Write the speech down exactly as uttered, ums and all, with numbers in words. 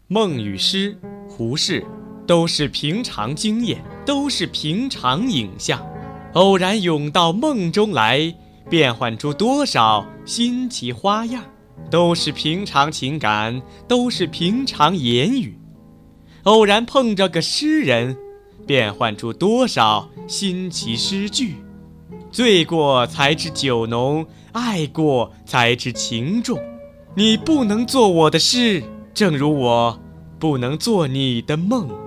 梦与诗，胡适，都是平常经验，都是平常影像，偶然涌到梦中来，变换出多少新奇花样，都是平常情感，都是平常言语。偶然碰着个诗人，变换出多少新奇诗句。醉过才知酒浓，爱过才知情重。你不能做我的诗，正如我不能做你的梦。